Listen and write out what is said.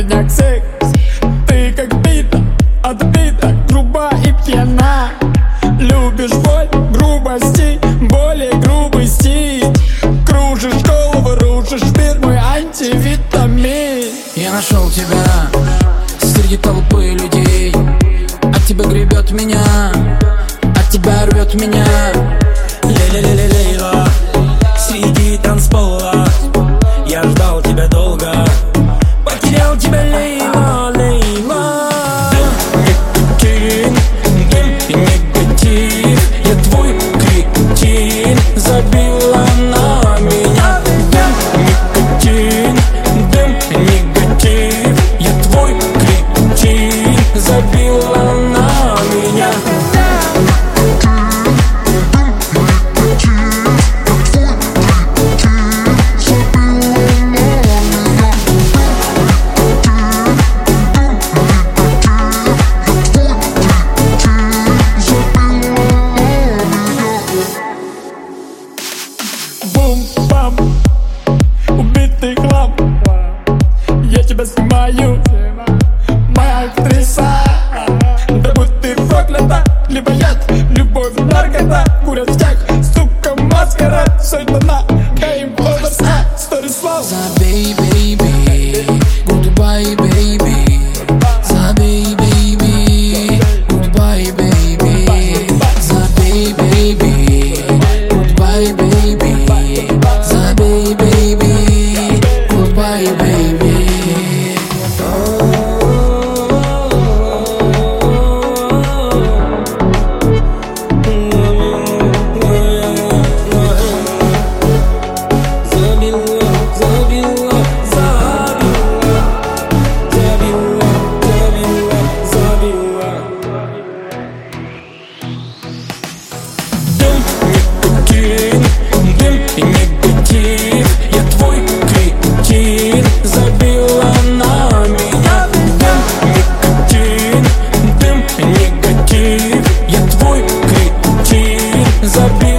меня к секс. Ты как бита, отбита, груба и пьяна. Любишь боль, грубости, более грубый стиль. Кружишь голову, рушишь мир, мой антивитамин. Я нашел тебя среди толпы людей. От тебя гребет меня, от тебя рвет меня. Лейла, среди танцпола я ждал тебя долго, потерял тебя, Лейла, Лейла. Никотин, дым и негатив, я твой кретин, забила на меня. Никотин, дым и негатив, я твой кретин, забила на меня. Бум-бам, убитый хлам. Я тебя снимаю, моя актриса. Да будь ты проклята, либо яд, любовь, наркота. Курят в тех, сука, маскарад. Все это на game over, story slow. Забей, baby, goodbye, baby. Забей, baby, goodbye, baby. Забей, baby, goodbye, baby. Забей, baby, goodbye, baby. Дым и негатив, я твой кретин, забила на меня. Никотин, дым и негатив, я твой кретин, забила.